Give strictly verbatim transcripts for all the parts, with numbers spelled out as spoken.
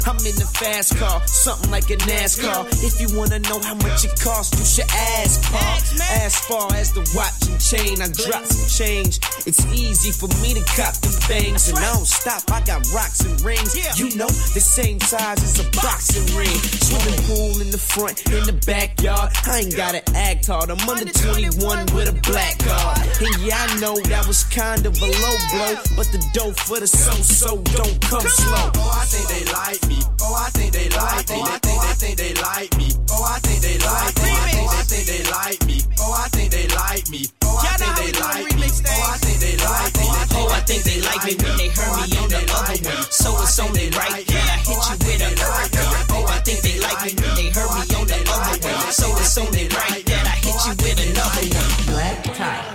I'm in the fast car, something like a NASCAR. If you wanna know how much it costs, you should ask, Pa. As far as the watch and chain, I drop some change. It's easy for me to cop them things, and I don't stop. I got rocks and rings, you know, the same size as a boxing ring. Swimming pool in the front, in the backyard. I ain't gotta act hard. I'm under twenty-one with a black card. And yeah, I know that was kind of a low blow, but the dough for the so-so don't come slow. Oh, I think they like me. Oh, I think they like me. I think I think they like me. Oh, I think they like me. I think they like me. Oh, I think they like me. Oh, I think they like me. Oh, I think they like me. Oh, I think they like me when they heard me on the other one. So it's only right that I hit you with a. Oh, I think they like me when they heard me on the other one. So it's only right that I hit you with another one. Black tie.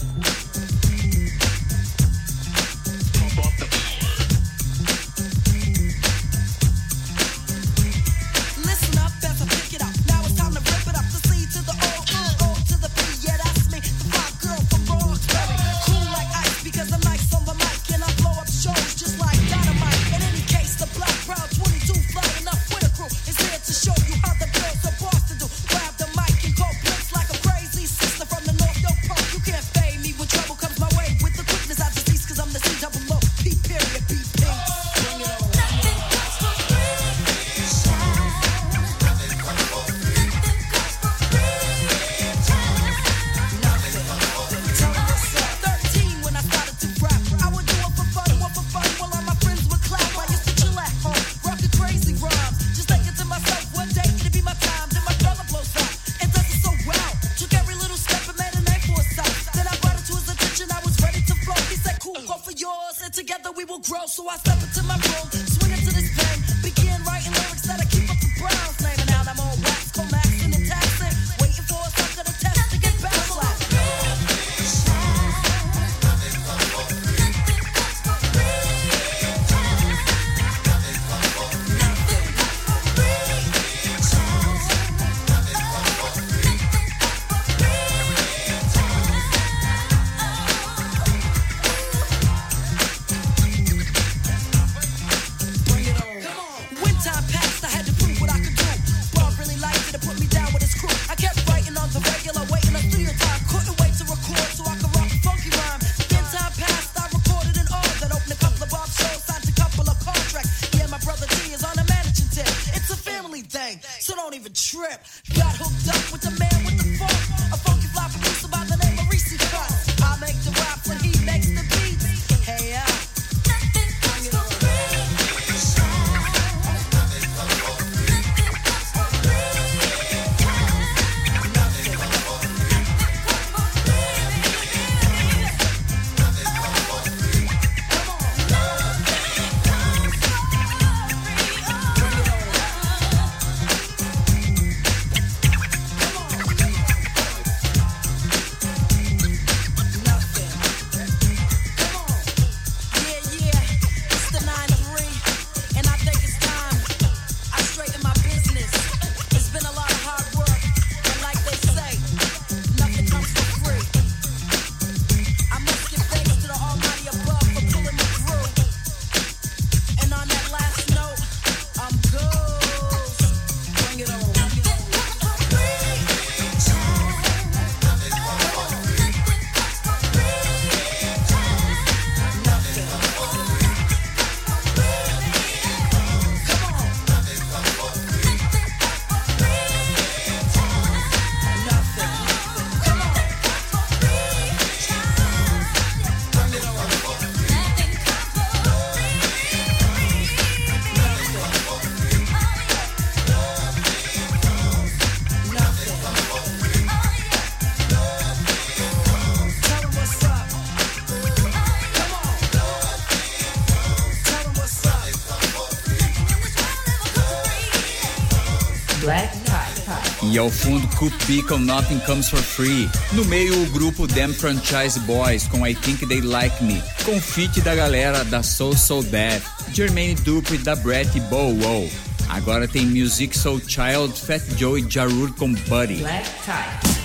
E ao fundo, Coop B com Nothing Comes For Free. No meio, o grupo Them Franchise Boys com I Think They Like Me, com feat da galera da Soul Soul Death, Jermaine Dupri da Brett e Bow Wow. Agora tem Music Soul Child, Fat Joe e Ja Rule com Buddy. Black Tie.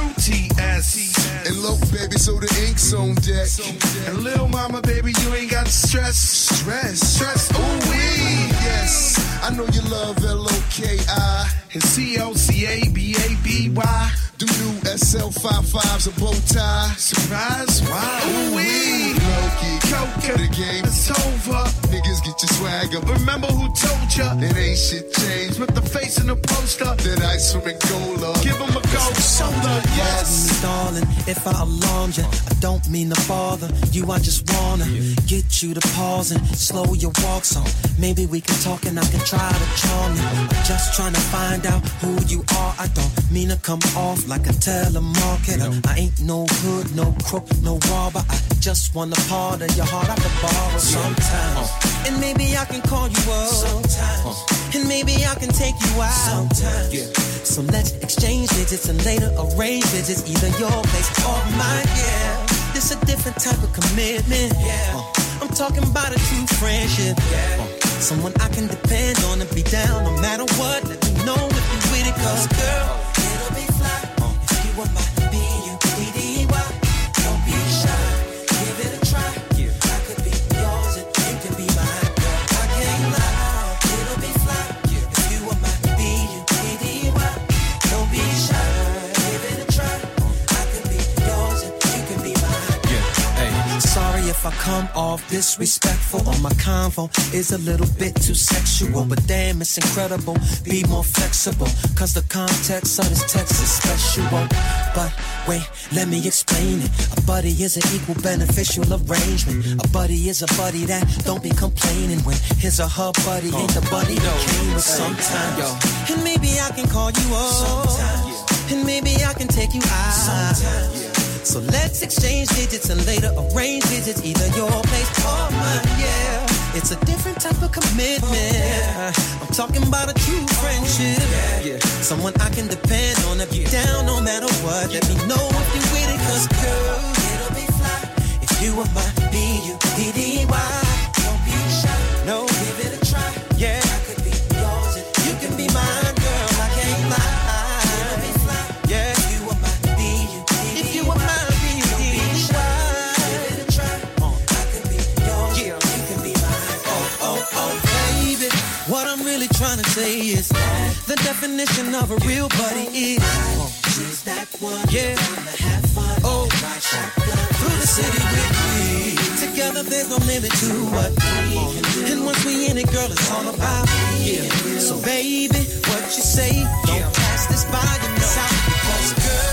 true T S. And look, baby, so the ink's on deck. And lil' mama, baby, you ain't got stress. Stress, Stress, ooh wee. yes, I know you love L O K I And C O C A B A B Y. Them new S L fifty-fives, a bow tie. Surprise, wow. Ooh wee. Low-key, Coca, the game, it's over. niggas get your swag up. Remember who told ya? It ain't shit changed, With the face in the poster. that ice from Angola. Give him a gold shoulder, yes. Me, darling, if I alarmed you, I don't mean to bother you. I just wanna get you to pause and slow your walk so maybe we can talk and I can try to charm you. I'm just trying to find out who you are. I don't mean to come off like a telemarketer. I ain't no hood, no crook, no robber. I just want a part of your heart I can borrow sometimes. Uh. And maybe I can call you up sometimes. Uh. And maybe I can take you out sometimes. Yeah. So let's exchange digits and later arrange visits, either your place or mine, yeah. This a different type of commitment, yeah. Uh, I'm talking about a true friendship, yeah. Uh, someone I can depend on and be down no matter what. Let me know if you with it, cause girl, it'll be fly uh, if you were my B U D D Y. Don't be shy, give it a try. Yeah. I could be yours and you can be mine, girl. I can't lie, it'll be fly yeah. if you were my B U D D Y. Don't be shy, give it a try. I could be yours and you can be mine. Yeah, hey. Sorry if I come off disrespectful or my convo is a little bit too sexual, but damn, it's incredible. Be more flexible, cause the context of this text is special. But wait, let me explain it. A buddy is an equal beneficial arrangement. A buddy is a buddy that don't be complaining when his or her buddy ain't the buddy that came with sometimes. Yo. And maybe I can call you up sometimes. And maybe I can take you out sometimes. Yeah. So let's exchange digits and later arrange visits, either your place or mine, yeah. It's a different type of commitment. Yeah. I'm talking about a true friendship. Yeah. Someone I can depend on to be down no matter what. Let me know if you with it, cause girl, it'll be fly if you were my B U D D Y. Don't be shy, no, give it a try. Yeah, I could be yours and you can be mine, girl. I can't lie. It'll be fly, yeah. If you were my B U D D Y. If you were my B U D D Y. Give it a try. I could be yours, yeah. You can be mine. Oh, oh, oh, baby. What I'm really trying to say is the definition of a real buddy is she's that one. Yeah. Have fun. Oh, through the city with me. Together there's no limit to what we can do. And once we in it, girl, it's all about me. Yeah. So baby, what you say? Don't pass this by and miss out. Because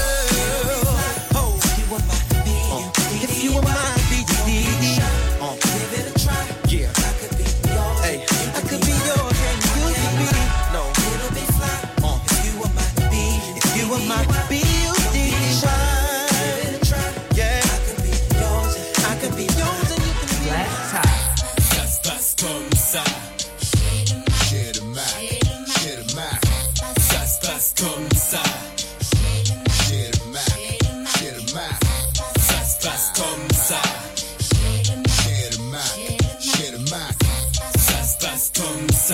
girl, oh, if you were my B U D D Y, if you were my B U D D Y, give it a try. Yeah. I could be yours. Hey. I could be yours and you could be. No. It'll be fly. Uh. If you were my B U D D Y, if you were my B U D D Y, give it a try. Yeah. I could be yours. I could be yours and you could be mine. Ça se passe comme ça. Share the map, share the map, Ça se passe comme ça. share the map, share the map, Ça se passe comme ça. share the map, share the map, Ça se passe comme ça.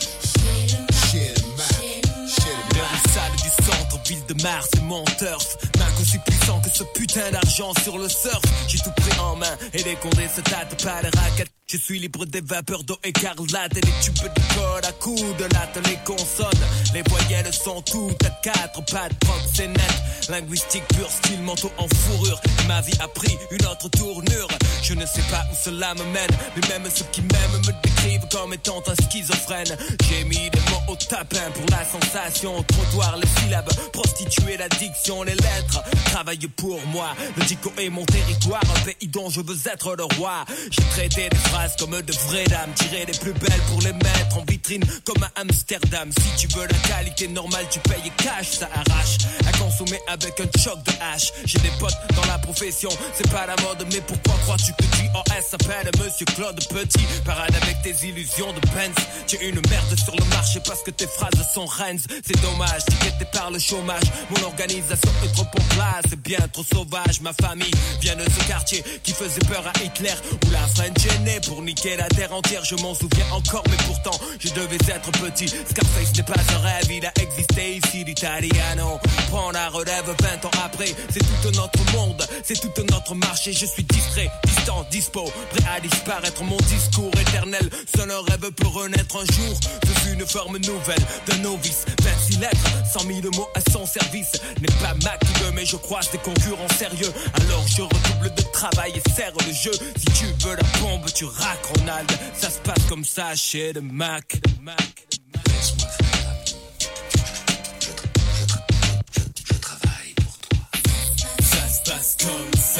share the map, share the map. Le sale du centre, ville de Mars, c'est mon turf. Mac aussi puissant que ce putain d'argent sur le surf. J'ai tout pris en main et les condés se tâtent pas les raquettes. Je suis libre des vapeurs d'eau écarlate et les tubes de code à coups de latte, les consonnes. Les voyelles sont toutes à quatre pattes, propre c'est net. Linguistique pur, style manteau en fourrure. Et ma vie a pris une autre tournure. Je ne sais pas où cela me mène, mais même ceux qui m'aiment me décrivent comme étant un schizophrène. J'ai mis des mots au tapin pour la sensation. Trottoir, les syllabes, prostituer l'addiction, les lettres. Travaille pour moi, le dico est mon territoire, un pays dont je veux être le roi. J'ai traité des phrases comme de vraies dames, tiré les plus belles pour les mettre en vitrine comme à Amsterdam. Si tu veux la qualité normale, tu payes cash, ça arrache à consommer avec un choc de hache. J'ai des potes dans la profession, c'est pas la mode, mais pourquoi crois-tu que J O S s'appelle Monsieur Claude Petit? Parade avec tes illusions de Benz. Tu es une merde sur le marché parce que tes phrases sont Rennes. C'est dommage, tiqueté par le chômage. Mon organisation est trop en place, c'est bien trop sauvage. Ma famille vient de ce quartier qui faisait peur à Hitler, où la French n'est pour niquer la terre entière, je m'en souviens encore, mais pourtant je devais être petit. Scarface n'est pas un rêve, il a existé ici. L'Italiano prend la relève vingt ans après. C'est tout notre monde, c'est tout notre marché. Je suis distrait, distant, dispo, prêt à disparaître. Mon discours éternel, seul un rêve peut renaître un jour. Je suis une forme nouvelle d'un novice. vingt-six lettres, cent mille mots à son service. N'est pas Mac qui veut, mais je croise des concurrents sérieux. Alors je redouble de travail et serre le jeu. Si tu veux la bombe, tu raques Ronald. Ça se passe comme ça chez le Mac. Mac. Laisse-moi faire la vie. Je, je, je, je, je travaille pour toi. Ça se passe comme ça.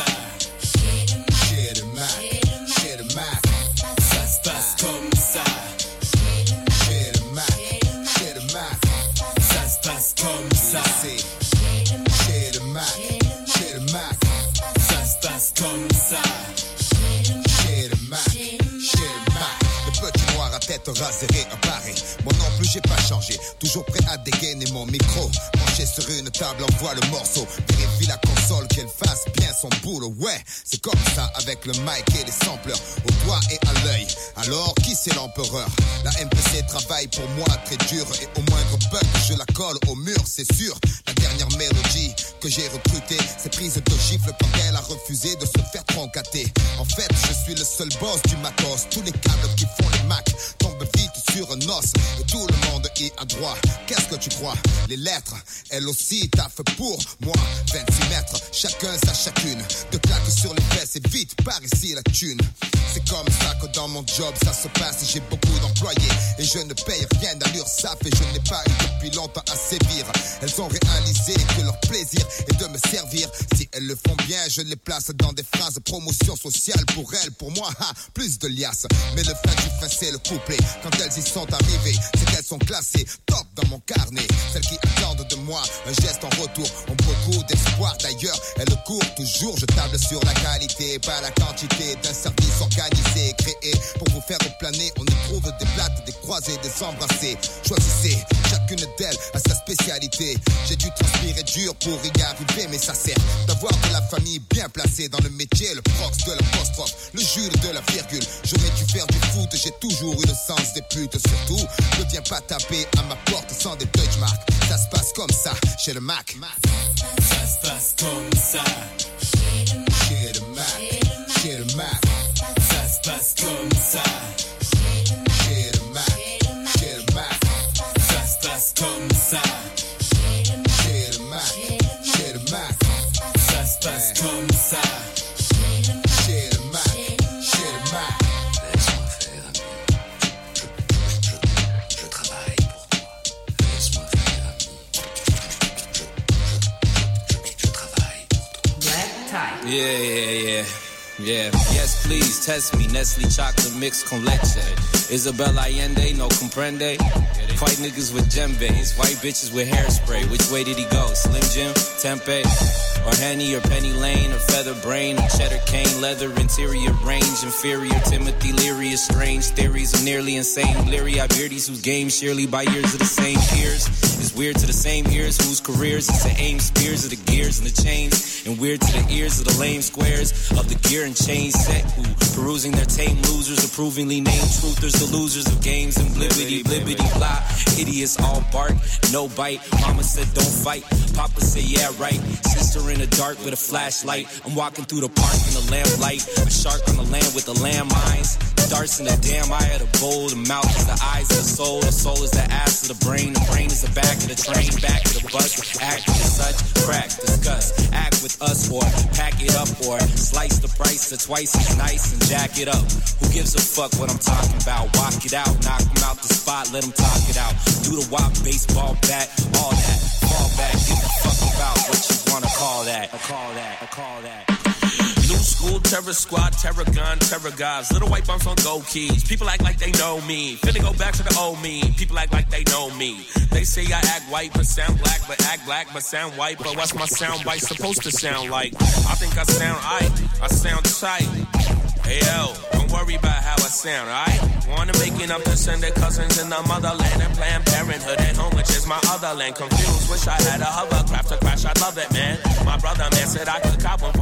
Chez le Mac, chez le Mac. Ça se passe comme ça. Chez le Mac, chez le Mac. Ça se passe comme ça. Chez le Mac, chez le Mac. Ça se passe comme ça. Chez le Mac, chez le Mac. Le petit noir à tête rasée réapparait. Moi non plus j'ai pas changé. Toujours prêt à dégainer mon micro. Penché sur une table, envoie le morceau. Vérifie la console qu'elle fasse bien son boulot. Ouais, c'est comme ça avec le mic et les sampleurs. Au doigt et à l'œil. Alors qui c'est l'empereur? La M P C travaille pour moi très dur. Et au moindre bug je la colle au mur, c'est sûr. La dernière mélodie que j'ai recrutée, c'est prise de gifle quand elle a refusé de se faire troncater. En fait je suis le seul boss du matos. Tous les câbles qui font les Mac tombent vite sur un os. Et tout le monde y a droit. Qu'est-ce que tu crois? Les lettres, elles aussi taffent pour moi. vingt-six mètres, chacun sa chacune. De claques sur les fesses et vite par ici la thune. C'est comme ça que dans mon job ça se passe. J'ai beaucoup d'employés et je ne paye rien d'URSSAF. Et je n'ai pas eu depuis longtemps à sévir. Elles ont réalisé que leur plaisir est de me servir. Si elles le font bien, je les place dans des phrases promotion sociale. Pour elles, pour moi, ha, plus de liasses. Mais le fin du fin c'est le couplet. Quand elles y sont arrivées, c'est qu'elles sont classées top dans mon carnet. Celles qui attendent de moi un geste en retour ont beaucoup d'espoir. D'ailleurs, elles courent toujours. Je table sur la qualité, pas la quantité d'un service organisé, créé pour vous faire planer. On y trouve des plates, des croisés, des embrassés. Choisissez, chacune d'elles a sa spécialité. J'ai dû transpirer dur pour y arriver, mais ça sert d'avoir de la famille bien placée dans le métier. Le prox de l'apostrophe, le Jules de la virgule. J'aurais dû faire du foot, j'ai toujours eu le sens des putes. Surtout, ne viens pas taper à ma porte sans des benchmarks. Ça se passe comme ça chez le Mac. Ça se passe comme ça. Chez le Mac, chez le Mac. Ça se passe comme ça. Chez le Mac, chez le Mac. Ça se passe comme ça. Chez le Mac, chez le Mac. Ça se passe comme ça. Chez le Mac, chez le Mac. Laisse-moi faire, ami. Je, je, je travaille pour toi. Laisse-moi faire, ami. Je, je, je, je travaille pour toi. Yeah, yeah, yeah. Yeah, yes please, test me. Nestle chocolate mix con leche. Isabel Allende, no comprende. White niggas with djembes, white bitches with hairspray. Which way did he go? Slim Jim, Tempe, or Henny, or Penny Lane, or Feather Brain, or Cheddar Cane, leather interior range, inferior. Timothy Leary is strange. Theories of nearly insane. Leary Iberides whose game surely by years of the same peers. Is weird to the same ears whose careers is to aim spears of the gears and the chains. And weird to the ears of the lame squares of the gear and chain set who perusing their tame losers, approvingly named truthers, the losers of games and blibbity blibbity blah. Idiots all bark, no bite. Mama said don't fight. Papa said yeah right. Sister in the dark with a flashlight. I'm walking through the park in the lamplight. A shark on the land with the landmines. Darts in the damn eye of the bull. The mouth is the eyes of the soul. The soul is the ass of the brain. The brain is the back of the train. Back of the bus. Act as such. Crack, discuss. Act with us or pack it up or slice the price to twice as nice and jack it up. Who gives a fuck what I'm talking about? Walk it out. Knock them out the spot. Let them talk it out. Do the wop, baseball bat. All that. Fall back. Give a fuck about what you wanna call that. I call that. I call that. New school, terror squad, terror gun, terror guys. Little white bumps on gold keys. People act like they know me. Finna go back to the old me. People act like they know me. They say I act white but sound black, but act black but sound white. But what's my sound bite supposed to sound like? I think I sound aight. I sound tight. Hey yo, don't worry about how I sound, alright? Wanna make it up to send their cousins in the motherland and Planned Parenthood at home, which is my other land. Confused, wish I had a hovercraft to crash, I love it, man. My brother man said I could cop one for a hundred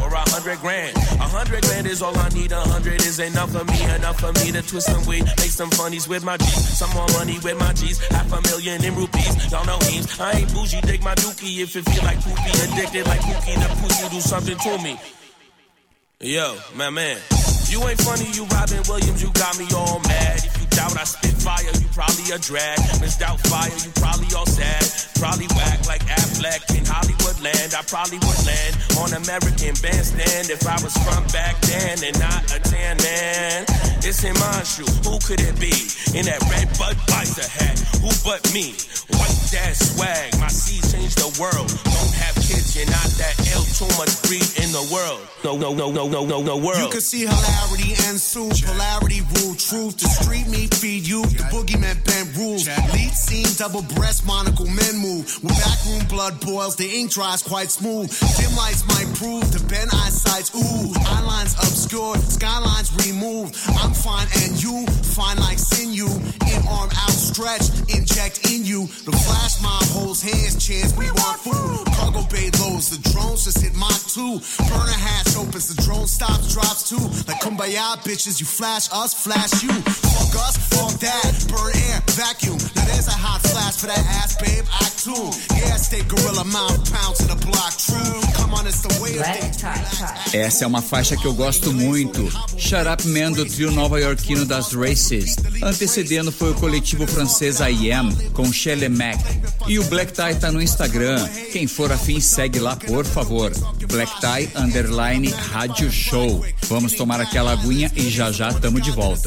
hundred grand. A hundred grand is all I need, a hundred is enough for me. Enough for me to twist some weed, make some funnies with my G's. Some more money with my G's, half a million in rupees. Y'all know memes, I ain't bougie, dig my dookie. If it feel like poopy, addicted like Pookie, the pussy do something to me. Yo, my man, you ain't funny, you Robin Williams, you got me all mad. If you doubt I spit fire, you probably a drag. Missed out fire, you probably all sad. Probably whack like Affleck in Hollywood land. I probably would land on American Bandstand if I was from back then and not a tan man. It's in my shoe, who could it be? In that red Budweiser hat, who but me? White dad swag, my seeds change the world. Don't have kids, you're not that ill, too much greed in the world. No, no, no, no, no, no, no world. You can see hilarity ensue, polarity rule, truth. The street meat feed you, the boogeyman bent rules. Lead scene, double breast, monocle men move. When backroom blood boils, the ink dries quite smooth. Dim lights might prove the bent eyesight's ooh. Eyelines obscured, skylines removed. I'm fine and you, fine like sinew. In arm outstretched, inject in you. The flash mob holds hands, chance we want food. Cargo bay lows, the drones just hit Mach two. Burner hatch opens, the drone stops, drops too. Like kumbaya bitches, you flash us, flash you. Fuck us, fuck that, burn air, vacuum. Now there's a hot flash for that ass, babe, act too. Yeah, stay gorilla mount, pounds in the block, true. Come on, it's the way of things. Essa é uma faixa que eu gosto muito. Shut Up Man, do trio nova-iorquino das Races. Antecedendo foi o coletivo francês I Am, com Shelley Mac. E o Black Tie tá no Instagram. Quem for afim, segue lá, por favor. Black Tie Underline Rádio Show. Vamos tomar aquela aguinha e já já tamo de volta.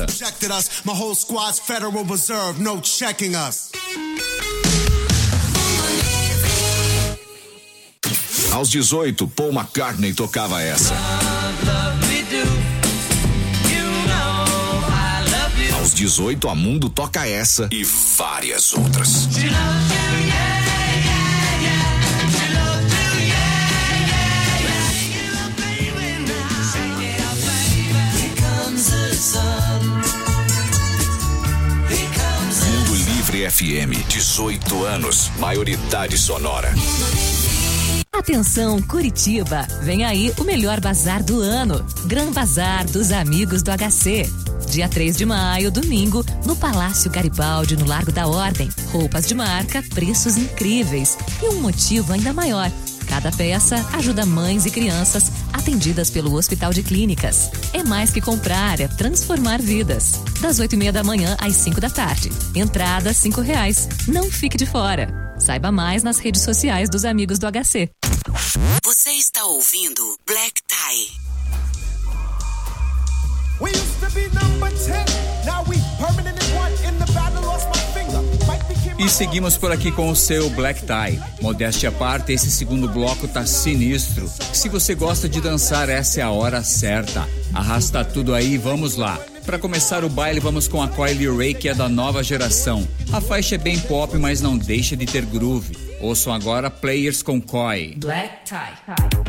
Aos dezoito, Paul McCartney tocava essa. Aos dezoito, a Mundo toca essa e várias outras. Mundo Livre F M, dezoito anos, maioridade sonora. Atenção, Curitiba! Vem aí o melhor bazar do ano. Gran Bazar dos Amigos do H C. Dia três de maio, domingo, no Palácio Garibaldi, no Largo da Ordem. Roupas de marca, preços incríveis e um motivo ainda maior. Cada peça ajuda mães e crianças atendidas pelo Hospital de Clínicas. É mais que comprar, é transformar vidas. Das oito e meia da manhã às cinco da tarde. Entrada cinco reais. Não fique de fora. Saiba mais nas redes sociais dos Amigos do H C. Você está ouvindo Black Tie. We used to be number ten. Now we permanently one in the battle, lost my finger. E seguimos por aqui com o seu Black Tie. Modéstia à parte, esse segundo bloco tá sinistro. Se você gosta de dançar, essa é a hora certa. Arrasta tudo aí, vamos lá. Para começar o baile, vamos com a Coily Ray, que é da nova geração. A faixa é bem pop, mas não deixa de ter groove. Ouçam agora Players com Coy. Black Tie.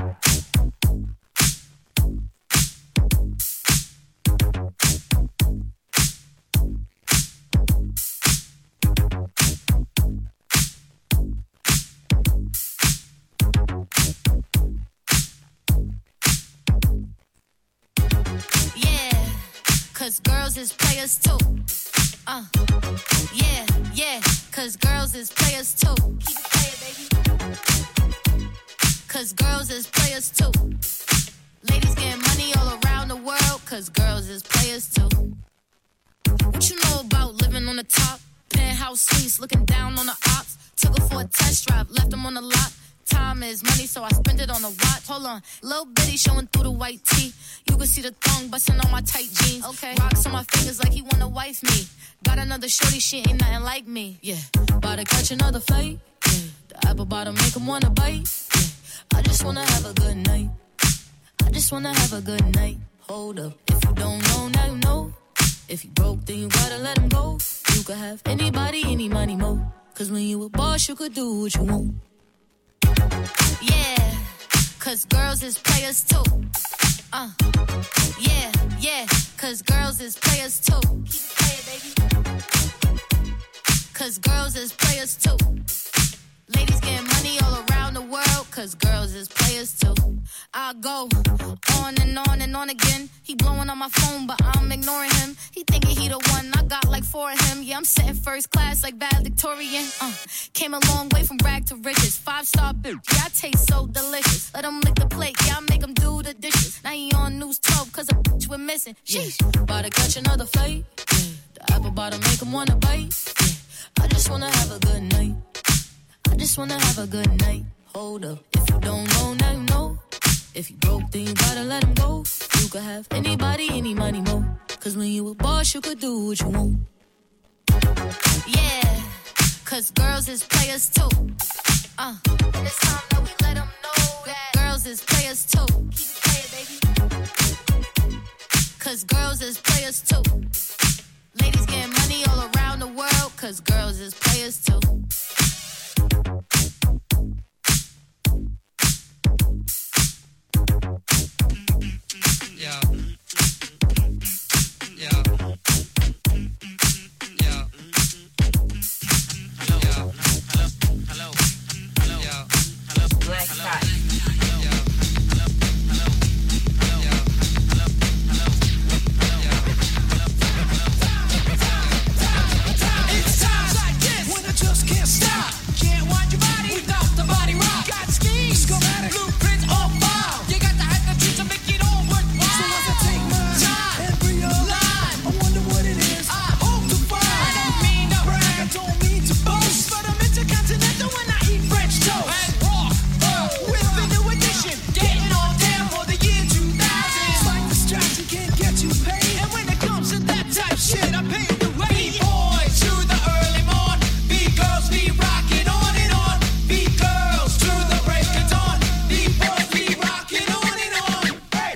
Cause girls is players too. Uh, yeah, yeah, cause girls is players too. Keep it playing, baby. Cause girls is players too. Ladies getting money all around the world, cause girls is players too. What you know about living on the top? Penthouse suites, looking down on the ops. Took her for a test drive, left them on the lot. Time is money, so I spend it on a watch. Hold on, little bitty showing through the white tee. You can see the thong busting on my tight jeans. Okay, rocks on my fingers like he wanna wife me. Got another shorty, she ain't nothing like me. Yeah, about to catch another flight. Yeah, the apple bottom make him wanna bite. Yeah, I just wanna have a good night. I just wanna have a good night. Hold up, if you don't know, now you know. If you broke, then you gotta let him go. You could have anybody, any money, mo. Cause when you a boss, you could do what you want. Yeah, cause girls is players too. Uh, yeah, yeah, cause girls is players too. Keep it playing, baby. Cause girls is players too. Ladies getting money all around the world, cause girls is players too. I go on and on and on again. He blowing on my phone, but I'm ignoring him. He thinking he the one, I got like four of him. Yeah, I'm sitting first class like valedictorian. Uh, came a long way from rag to riches. Five star bitch, yeah, I taste so delicious. Let him lick the plate, yeah, I make him do the dishes. Now he on news twelve, cause a bitch we're missing. Sheesh, about to catch another fight. Yeah. The apple bottom make him wanna bite. Yeah. I just wanna have a good night. I just wanna have a good night. Hold up, if you don't know, now you know. If you broke, then you gotta let him go. You could have anybody, any money, mo. Cause when you a boss, you could do what you want. Yeah, cause girls is players too. Uh, and it's time that we let them know that girls is players too. Keep it playing, baby. Cause girls is players too. Ladies getting money all around the world, cause girls is players too. Yeah. Yeah. Yeah. Hello. Yeah. Hello. Hello. Hello. Yeah. Hello. Black Tie. Yeah. Hello. Hello. Hello. Yeah. Hello. Hello. Yeah. It's times like this when I just can't stop. Can't wind your body without the body rock. Got schemes, schematic, blueprints on file. You got the attitude to make it all worthwhile. So as I take my time and realize, I wonder what it is I hope to find. I don't mean to brag, I don't mean to boast, but I'm intercontinental when I eat French toast. And rock, uh, with a new edition, getting on down for the year two thousand. It's like distraction can't get you paid, and when it comes to that type shit, I pay the way. B-boys to the early morn, B-girls be rocking on and on, B-girls to the break of dawn, B-boys be rocking on and on. Hey.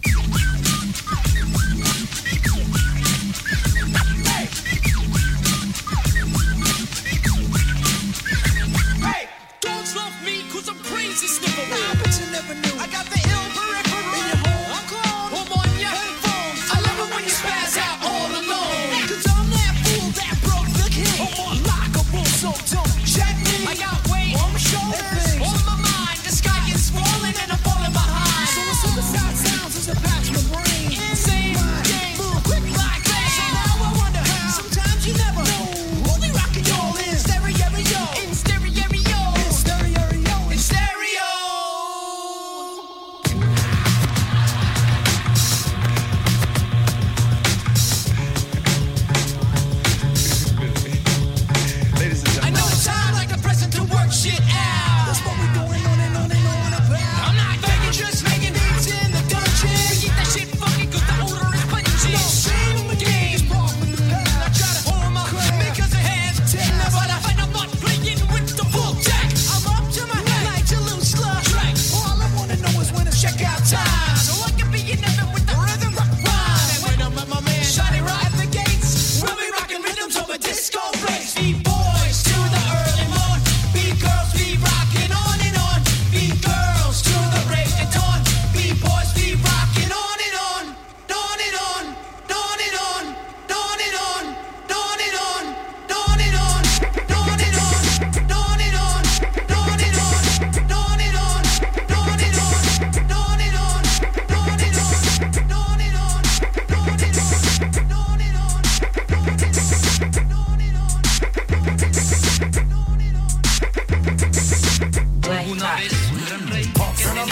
Hey, dogs love me cause I'm crazy sniffer. Nah, but you never knew. I got the ill peripheral. In your home, I'm clone. Home on your headphones. I love it when you spaz out all alone. Cause I'm that fool that broke the king. I'm unlockable, so don't check me. I got weight on my shoulders, on my mind. The sky gets swollen and I'm falling behind. So a suicide sounds as a patch my brain. Insane, game, move quick like that. So now I wonder how. Sometimes you never know. Only rockin' y'all in stereo, in stereo, in stereo, in stereo. Ladies and I gentlemen. know it's time like a present to work shit out. That's what we're going on and on and on about. I'm not faking, just making beats in the dungeon. We keep that shit fucking cause the odor is pungent. No shame in the game. I try to hold my crap because it has ten. But I find I'm not playing with the full deck. I'm up to my neck like to lose slush. All I wanna know is when to check out time. So I can be in heaven with the rhythm rock rhyme. And when I'm at my man Shiny right at the gates, we'll be rocking rhythms over disco breaks. B-boys to the early morn, B-girls be rocking on and on, B-girls to the break of dawn, B-boys be rocking on and on, on and on, on and on, on and on, on and on, on and on, on and on, on and on, on and on, on and on, on and on, on and on, on and on, on and on, on and Una vez un gran rey que tenía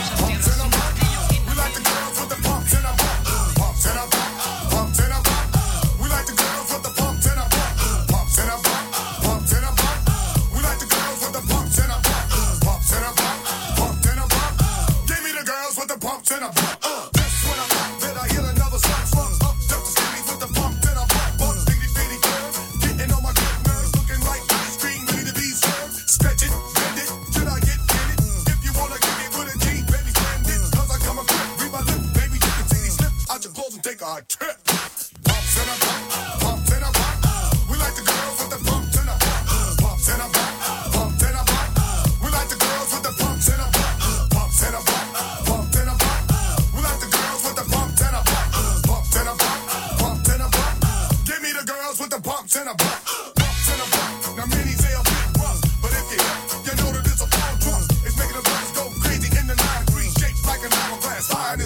We like the girls with the pumps in a butt. Pumps in a butt. Pumps in a butt. We like the girls with the pumps in a butt. Pumps in a butt. Pumps in a butt. We like the girls with the pumps in a butt. Pumps in a butt. Pumps in a butt. Give me the girls with the pumps in a butt. That's when I thought that I hit another slug. Slugs up just to see me with the pumps in a butt. Butt, bitty, bitty girls. Getting on my good nerves. Looking like ice cream ready to be served. Stretch it, bend it. Should I get in it? If you wanna give me with a G, baby, stand it. Cause I come equipped. Read my lips, baby, you can see these slips out your clothes and take a trip. Pumps in a butt. Pumps in a butt. We like the girls with the pumps in a butt. Pumps in a butt. Pumps in a butt. We like the girls with the pumps in a butt. Pumps in a butt. Pumps in a butt. We like the girls with the pumps in a butt. Pumps in a butt. Pumps in a butt. Give me the girls with the pumps in a butt. Pumps in a butt. Now many say a bit rough, but if you you know the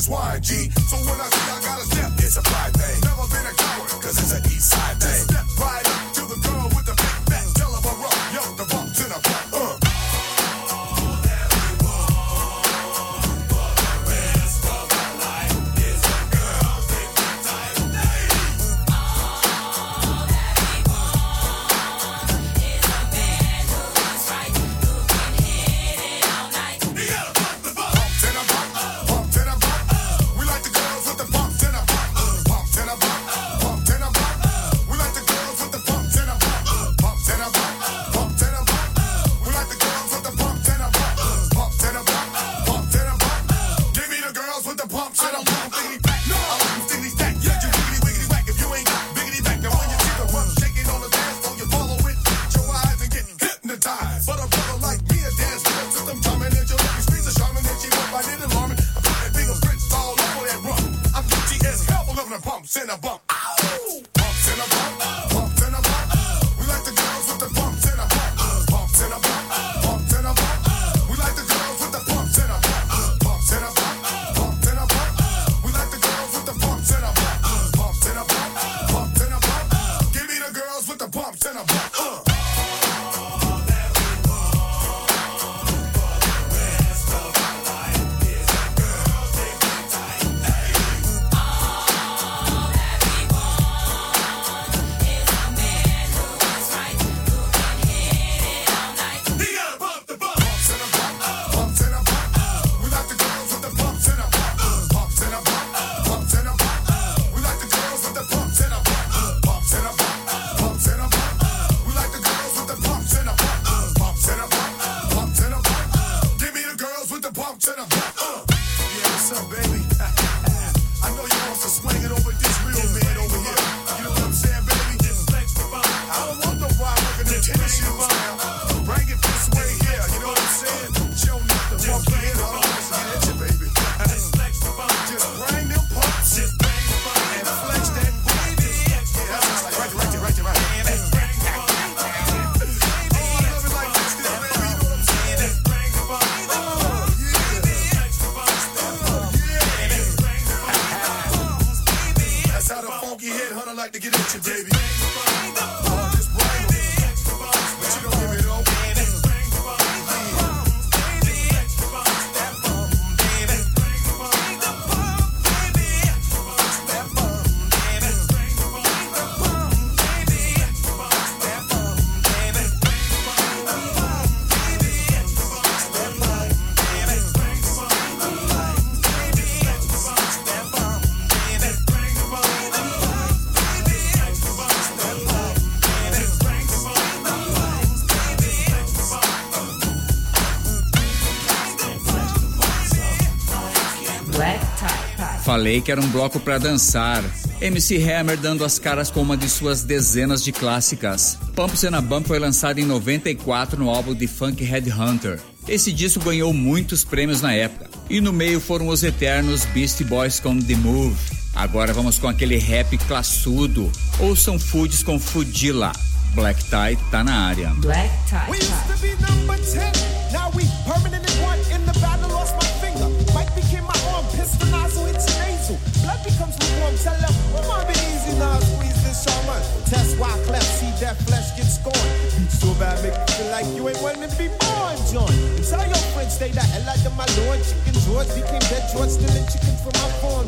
is wine, G. So when I say I got a step, it's a pride thing. Never been a coward, cause it's an east side thing. Step right up to the girl with the big back. Tell her I'm rough, yo, the bumps in a bump, uh. Falei que era um bloco pra dançar. M C Hammer dando as caras com uma de suas dezenas de clássicas. Pumps and a Bump foi lançado em noventa e quatro no álbum The Funk Headhunter. Esse disco ganhou muitos prêmios na época. E no meio foram os eternos Beastie Boys com The Move. Agora vamos com aquele rap classudo. Ouçam Foods com Fudila. Black Tie tá na área. Black Tie. We used to be number ten. Now we permanently one in the battle. Lost my finger. Mike became my arm. Pistol nozzle hits your nasal. Blood becomes lukewarm. Tell them, come on, be easy now. Squeeze this shaman. Test why cleft. See that flesh get scorned. Beat so bad, make you feel like you ain't wanting to be born, John. And tell your friends, stay the hell out of my lord. Chicken George became dead George. Stealing chicken from my farm.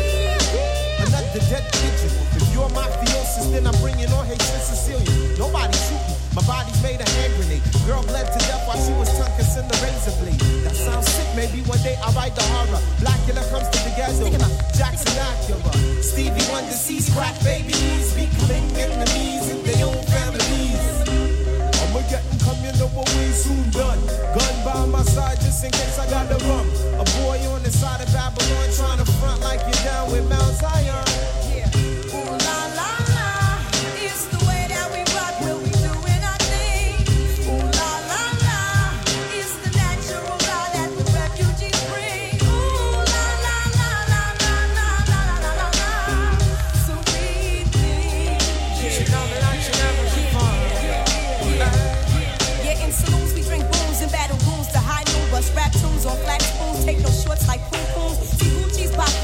Another dead pigeon. If you're mafiosis, then I'm bringing on Haitian Sicilian. Nobody shoot me. My body's made a hand grenade. Girl bled to death while she was tongue-kissing the razor blade. That sounds sick. Maybe one day I'll write the horror. Blackula comes to the ghetto. Jackson Acura. Stevie Wonder sees crack babies. Becoming enemies in their own families. I'ma get them coming over way soon done. Gun by my side just in case I got the rum. A boy on the side of Babylon trying to front like you're down with Mount Zion. Yeah. Ooh la la la. It's the way that we rock when we doing our thing. Ooh la la la. It's the natural law that the refugees bring. Ooh la la la la la la la la la la. Sweet thing. Yeah. You know that I should never be fun. Yeah, in saloons we drink booze and battle rooms to high noon. Bust rap tunes on flat spoons. Take no shorts like poo poos. See Gucci's pop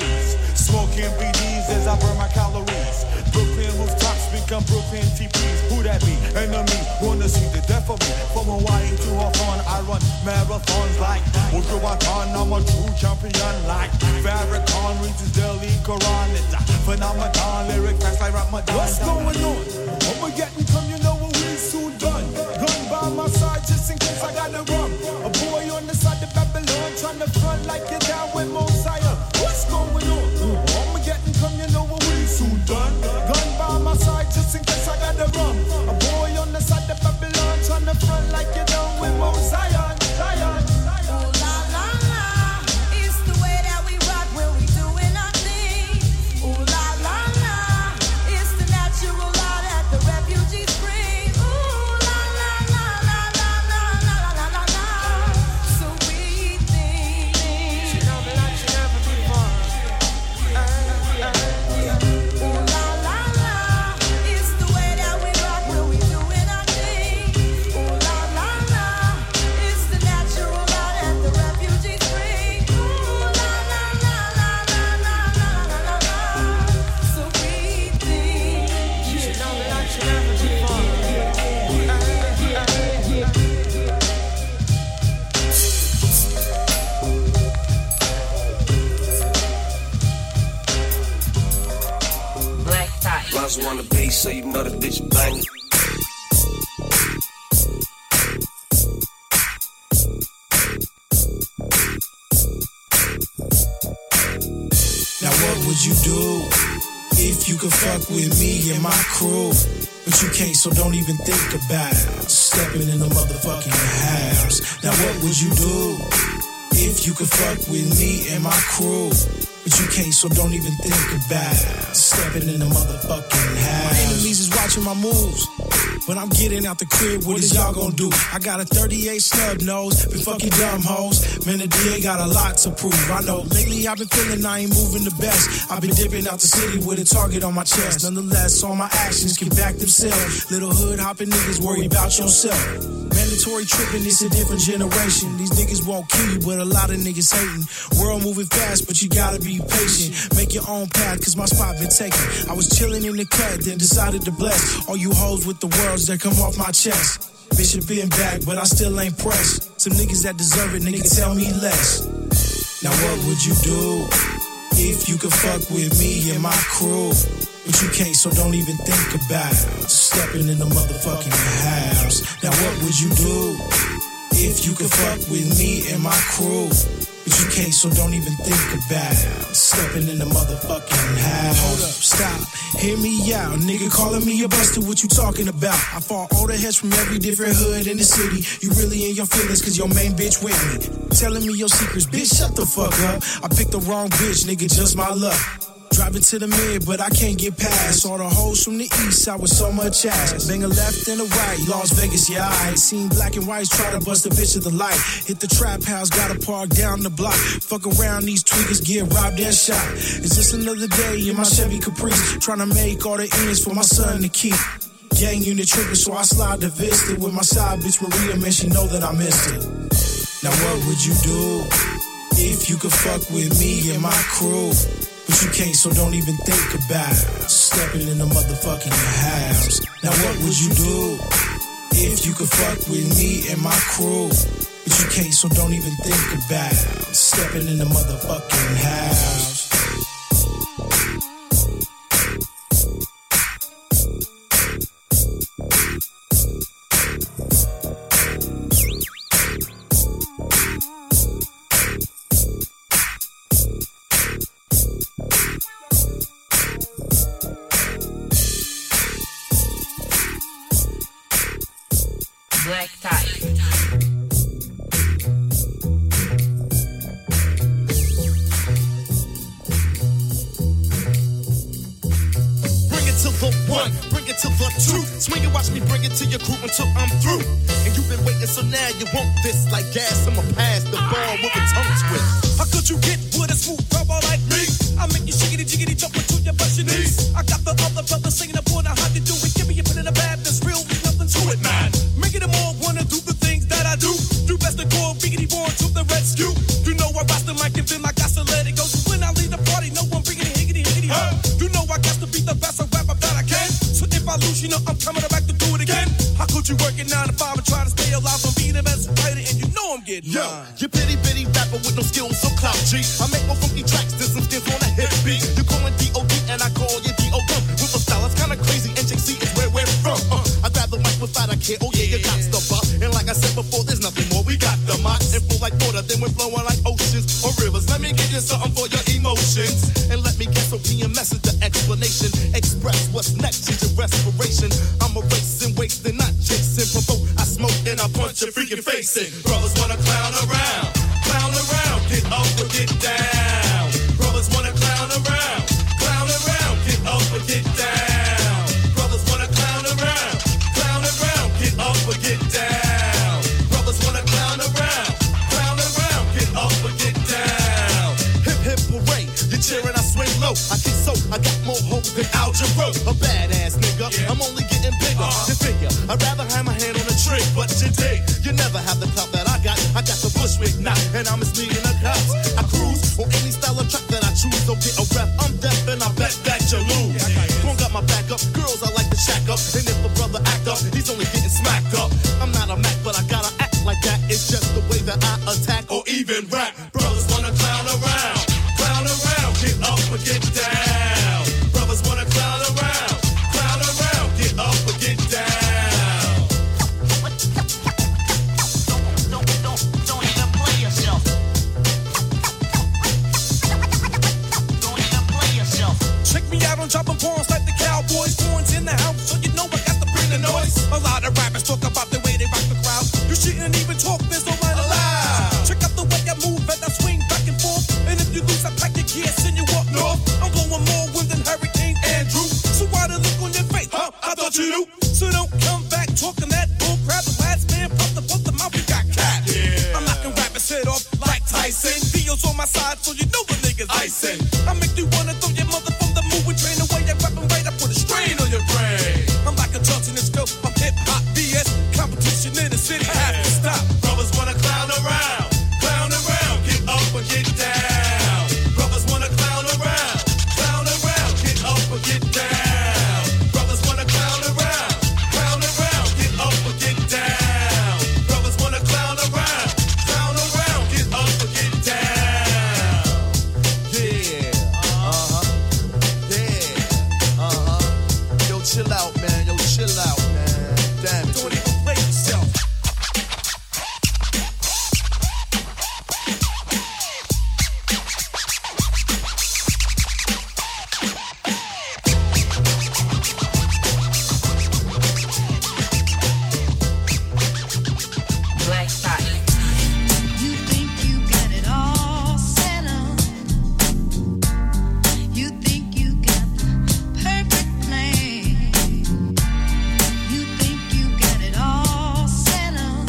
breeze. Smoking B Ds as I burn my calories. Brooklyn rooftops become Brooklyn T Ps. Who that be? Enemy, wanna see the death of me. From Hawaii to Hawthorne, I run marathons like Wujuwatan. I'm a true champion like Farrakhan reads his daily Quran. It's a phenomenon, lyric fast like Ramadan. What's going on? What we getting from, you know what we soon done. Gun by my side just in case I gotta run. A boy on the side of Babylon trying to front like you're down with Mosiah. What's going on? What we getting from, you know what we soon done. Gun by my side just in case I gotta run. A boy on the side of Babylon trying to front like you're down with Mosiah. Zion. On the bass, so you know the bitch bang. Now what would you do if you could fuck with me and my crew? But you can't, so don't even think about stepping in the motherfucking house. Now what would you do if you could fuck with me and my crew? But you can't, so don't even think about stepping in the motherfucking house. My enemies is watching my moves, but I'm getting out the crib. What is y'all gonna do? I got a thirty-eight snub nose, been fucking dumb hoes. Man, the D A got a lot to prove. I know lately I've been feeling I ain't moving the best. I've been dipping out the city with a target on my chest. Nonetheless, all my actions can back themselves. Little hood hopping niggas worry about yourself. Mandatory tripping, it's a different generation. These niggas won't kill you, but a lot of niggas hating. World moving fast, but you gotta be patient. Make your own path, cause my spot been taken. I was chilling in the cut, then decided to bless all you hoes with the words that come off my chest. Bishop been back, but I still ain't pressed. Some niggas that deserve it, nigga, tell me less. Now what would you do if you could fuck with me and my crew? But you can't, so don't even think about stepping in the motherfucking house. Now what would you do if you could fuck with me and my crew? But you can't, so don't even think about stepping in the motherfucking house. Hold up, stop, hear me out. Nigga calling me a buster, what you talking about? I fought all the heads from every different hood in the city. You really in your feelings, cause your main bitch with me. Telling me your secrets, bitch, shut the fuck up. I picked the wrong bitch, nigga, just my luck. Driving to the mid, but I can't get past all the hoes from the east side with so much ass. Bang a left and a right, Las Vegas, yeah, I seen black and whites try to bust a bitch of the light. Hit the trap house, gotta park down the block. Fuck around, these tweakers get robbed and shot. It's just another day in my Chevy Caprice, trying to make all the ends for my son to keep. Gang unit tripping, so I slide to Vista with my side bitch Maria, man, she know that I missed it. Now what would you do if you could fuck with me and my crew? But you can't, so don't even think about stepping in the motherfucking house. Now what would you do if you could fuck with me and my crew? But you can't, so don't even think about stepping in the motherfucking house. Black tie. To the one, bring it to the two. Swing and watch me bring it to your crew until I'm through. And you've been waiting, so now you want this. Like gas, I'ma pass the ball with a tongue twist. How could you get with a smooth rubber like me? I make you shiggity jiggity jump until you bust your knees. I got the other brothers singing up on how to do it. Give me a bit in the bad, there's real, nothing to it, man. Making them all wanna do the things that I do. Do best to call Biggity Born to the rescue. You know I rock the mic and feel like I still let it go. So when I leave the party, no get Yo, mine. You bitty bitty rapper with no skills or clout, G. I make more funky tracks than some skins on a hip beat. You callin' D O D and I call you D O M. With a style that's kinda crazy, N J C is where we're from. Uh, I grab the mic without a care, oh yeah, you got the buck. And like I said before, there's nothing more. We got the mic and flow like water, then we're flowing like oceans or rivers. Let me give you something for your emotions. And let me guess, so P M S is the explanation. Express what's next is your respiration. I'm erasing, wasting, not chasing. Provoke, I smoke and I punch your freaking face in. Brothers wanna clown around, clown around, get up or get down. Brothers wanna clown around, clown around, get up or get down. Brothers wanna clown around, clown around, get up or get down. Brothers wanna clown around, clown around, get up or get down. Hip hip hooray, you're cheering, I swing low. I kick so, I got more hoes than Al Jarreau. A badass nigga, yeah. I'm only getting bigger. Uh-huh. You figure, I'd rather have my hand on a trick, but you dig. You never have the clout that I got. I got the Bushwick knot, and I'm misleading the cops. I cruise on any style of track that I choose. Don't get a rep, I'm deaf, and I bet that you lose. One got my back up, girls I like to shack up. And if a brother act up, he's only getting smacked up. I'm not a Mac, but I gotta act like that. It's just the way that I attack or even rap. Brothers wanna clown around, clown around, get up or get down. Brothers wanna clown around, clown around, get up or get down. Check me out on dropping bombs like the Cowboys. Horns in the house, so you know I got to bring the noise. A lot of rappers talk about the way they rock the crowd. You shouldn't even talk, there's no line allowed. Check out the way I move and I swing back and forth. And if you lose, I pack your gear, send you up north. I'm blowing more wind than Hurricane Andrew. So why the look on your face? Huh? I thought you knew. So don't come back talking that bull crap. The last man popped the both the mouth, we got cat. Yeah. I'm knocking rappers head off like Tyson. Theo's on my side, so you know the niggas icing. I make you wanna throw your mother from the move and train away. I rap 'em right, I put a strain on your brain. I'm like a Johnson in scope, I'm hip hop B S. Competition in the city, have to stop. Brothers wanna clown around, clown around, get up or get down. Brothers wanna clown around, clown around, get up or get down. Brothers wanna clown around, clown around, get up or get down. Brothers wanna clown around, clown around, get up or get down. Yeah, uh-huh, yeah, uh-huh. Yo, chill out, man, yo, chill out, man. Damn it. Don't even play yourself. Black Tie. You think you got it all set up. You think you got the perfect plan. You think you got it all set up.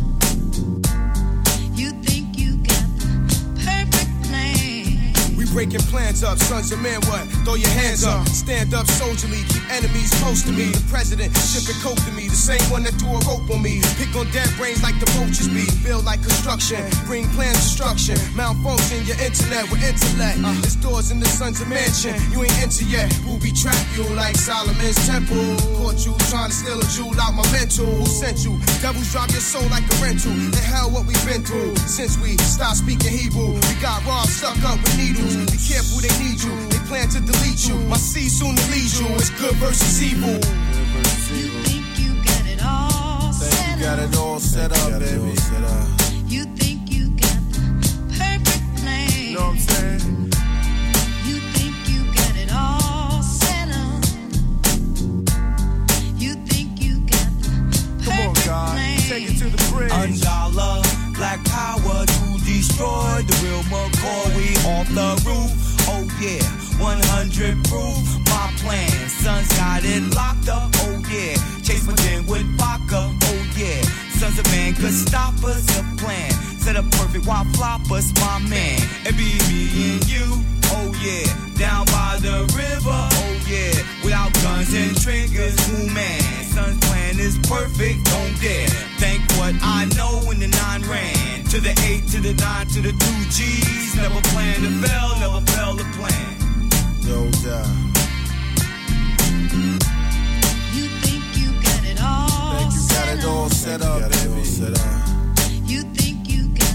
You think you got the perfect plan. We breaking plans up, sons of men, what? Throw your hands up, stand up soldierly, keep enemies close to me. The president shipping coke to me, the same one that threw a rope on me. Pick on dead brains like the roaches be. Build like construction, bring plans destruction. Malfunction your internet with intellect. Uh, it's doors in the sons of mansion, you ain't into yet. Booby trap you like Solomon's temple. Caught you trying to steal a jewel out my mental. Who sent you? Devils drop your soul like a rental. The hell what we been through since we stopped speaking Hebrew. We got raw stuck up with needles. Be careful, they need you. They plan to delete you. My seed soon to lead you. It's good versus evil. You think you got it all set Got up. it all set up, baby. You think you got the perfect plan. You know what I'm saying? You think you got it all set up. You think you got the Come on, perfect God. plan. Take it to the bridge. Undala, black power to destroy the real McCoy. We off the roof. Oh yeah, one hundred proof. My plan, sons got it locked up. Oh yeah, chase my den with vodka. Oh yeah, sons of man could stop us. A plan, set up perfect while flop us, my man. It be me and you. Oh yeah, down by the river. Oh yeah, without guns and triggers. Ooh man, son's plan is perfect. Don't dare think what I know when the nine ran to the eight, to the nine, to the two G's. Never planned to fail, never failed to plan. No doubt. You think you got it all Think you got it all set up, baby. You think you got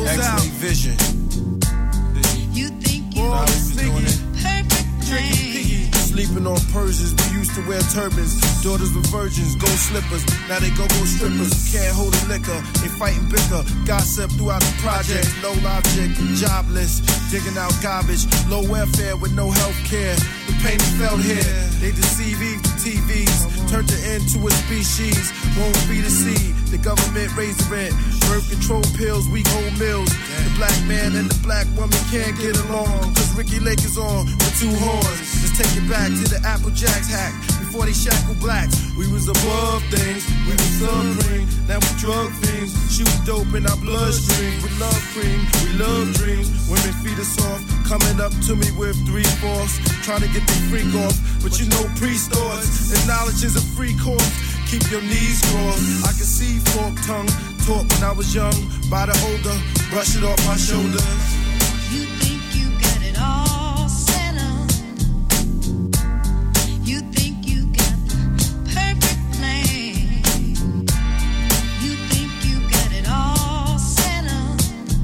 X-ray vision. You think you Nah, we was doing it. perfect plan. Sleeping on Persians, we used to wear turbans. Daughters with virgins, gold slippers. Now they go-go strippers. Can't hold a liquor, they fighting bicker. Gossip throughout the project. No logic, jobless, digging out garbage. Low welfare with no health care. The pain is felt here. They deceive Eve to T Vs. Turned it into a species. Won't be the seed. The government raised the rent. Birth control pills, weak old mills. The black man and the black woman can't get along. Cause Ricky Lake is on with two horns. Let's take it back to the Apple Jacks hack. Before they shackle blacks, we was above things. We was supreme. Now we drug fiends. Shoot dope in our bloodstream. We love cream. We love dreams. Women feed us off. Coming up to me with three fourths. Trying to get the freak off. But you know priest thoughts. And knowledge is a free course. Keep your knees crossed. I can see forked tongue. Taught when I was young. By the older. Brush it off my shoulders. You think you got it all set up. You think you got the perfect plan. You think you got it all set up.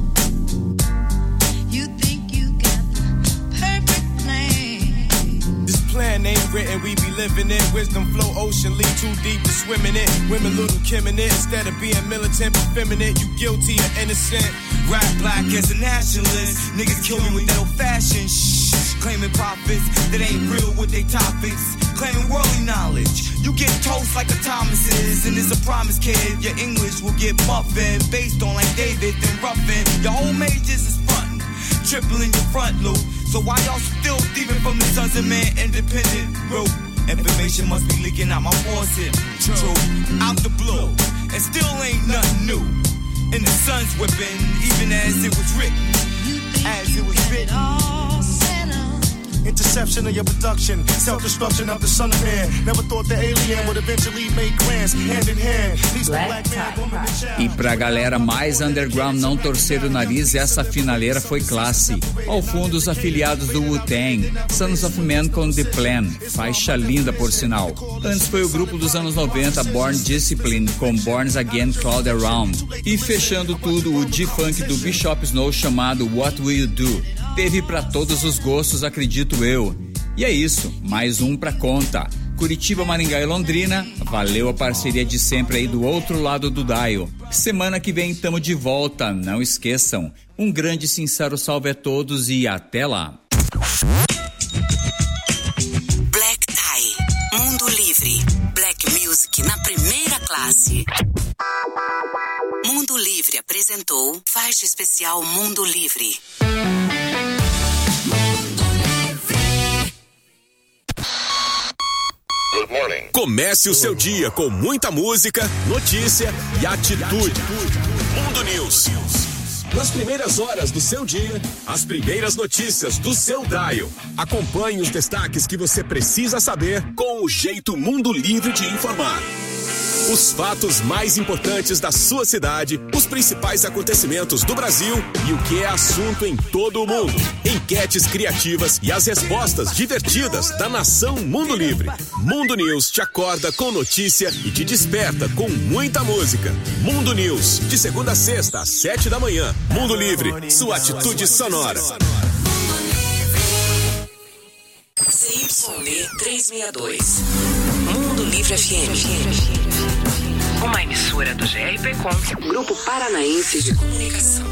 You think you got the perfect plan. This plan ain't written, we be living it. Wisdom flow ocean, lead too deep to swim in it. Women little Kim in it. Instead of being militant but feminine, you guilty or innocent. Rap black as a nationalist. Niggas kill me with that old fashioned shh. Claiming profits that ain't real with they topics. Claiming worldly knowledge. You get toast like a Thomas's. And it's a promise, kid. Your English will get muffin. Based on like David, then Ruffin. Your whole majors is frontin'. Triple in your front loop. So why y'all still thieving from the sons of man independent route? Information must be leaking out my faucet. True, out the blue. And still ain't nothing new. And the sun's whipping, even as it was written. As it was written. Interception of your production, self-destruction of the son of man. Never thought the alien would eventually make grants, hand in hand. Peace to black man, woman and child. E pra galera mais underground não torcer o nariz, essa finaleira foi classe. Ao fundo, os afiliados do Wu-Tang, Sons of Man com The Plan, faixa linda por sinal. Antes foi o grupo dos anos noventa, Born Discipline, com Born Again Cloud Around. E fechando tudo, o G-Funk do Bishop Snow chamado What Will You Do? Teve pra todos os gostos, acredito eu. E é isso, mais um pra conta. Curitiba, Maringá e Londrina, valeu a parceria de sempre aí do outro lado do dial. Semana que vem tamo de volta, não esqueçam. Um grande e sincero salve a todos e até lá. Black Tie, Mundo Livre, Black Music na primeira classe. Mundo Livre apresentou faixa especial Mundo Livre. Comece o seu dia com muita música, notícia e atitude. Mundo News. Nas primeiras horas do seu dia, as primeiras notícias do seu dial. Acompanhe os destaques que você precisa saber com o jeito Mundo Livre de informar. Os fatos mais importantes da sua cidade, os principais acontecimentos do Brasil e o que é assunto em todo o mundo. Enquetes criativas e as respostas divertidas da nação Mundo Livre. Mundo News te acorda com notícia e te desperta com muita música. Mundo News, de segunda a sexta, às sete da manhã. Mundo Livre, sua atitude sonora. C Y B trezentos e sessenta e dois. Mundo Livre F M. Uma emissora do G R P Com, Grupo Paranaense de Comunicação.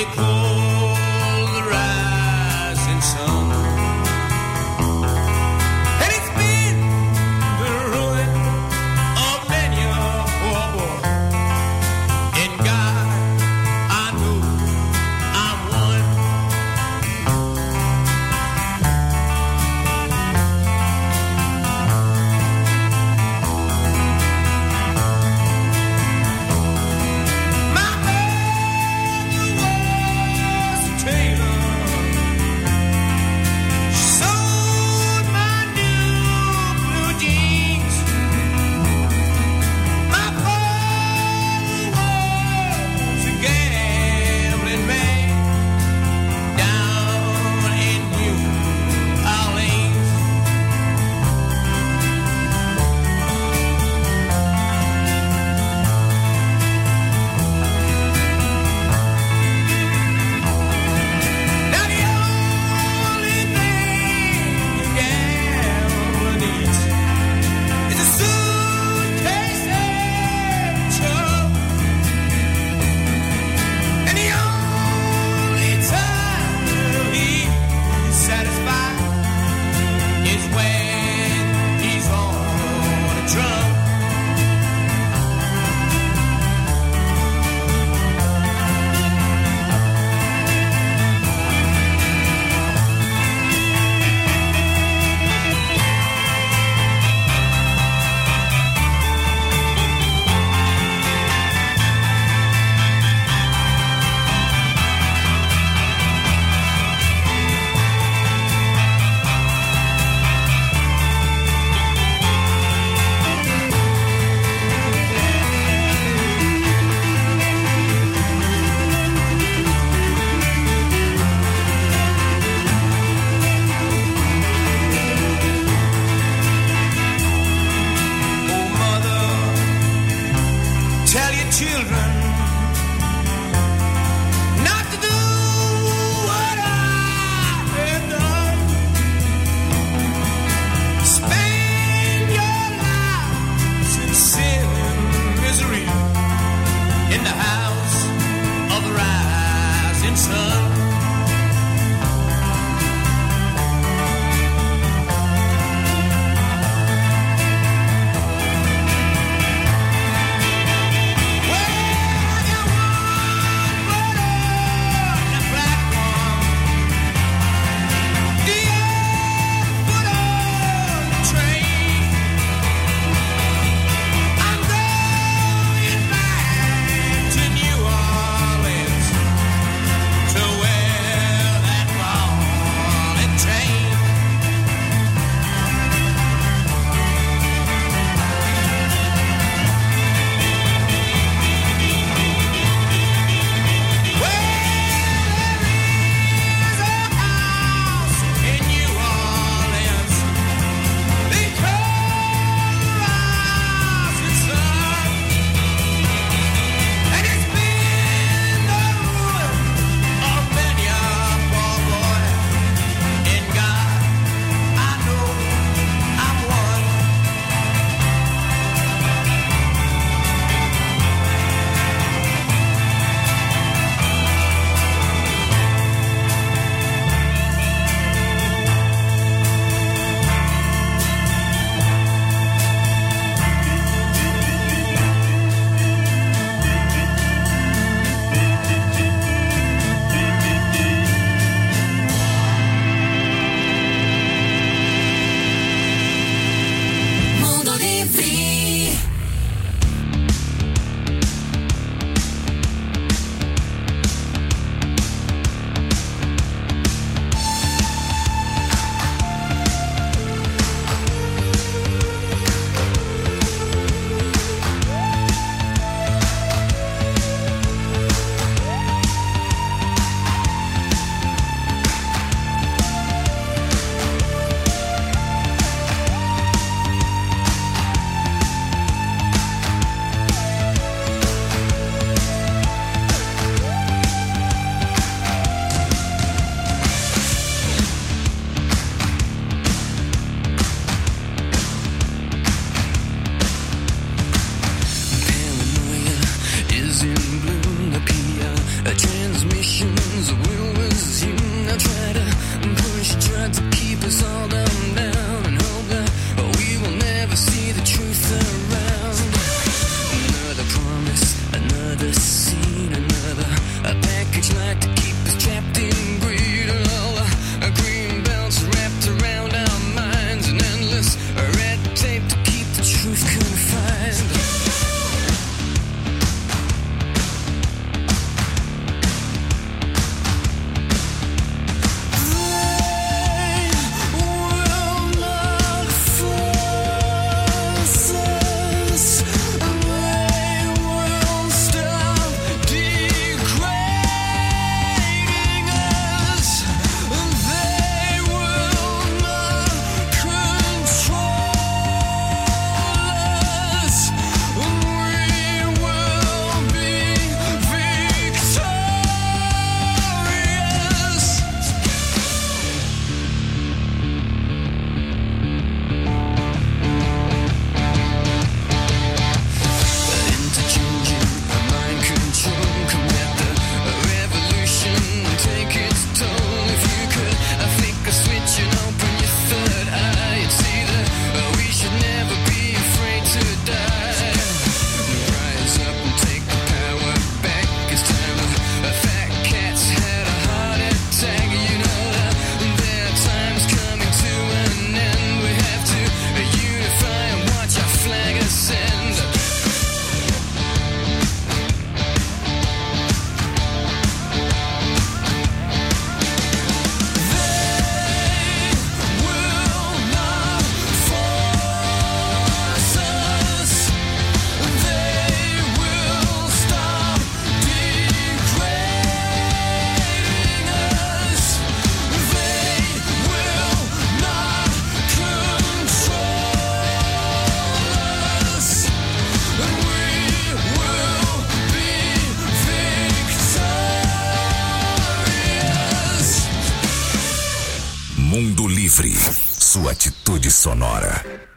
they call the rising sun. And it's been the ruin of many a poor boy. In God, I know I'm one. My mother was a tailor. She sewed my new blue jeans. My father was a gambling man down in New Orleans. Now the only thing a gambler needs is a suitcase and trunk. And the only time he's satisfied is when he's on a drunk. Oh, mother, tell your children not to do what I have done. Spend your lives in sin and misery in the house of the rising sun. To Mundo Livre, sua atitude sonora.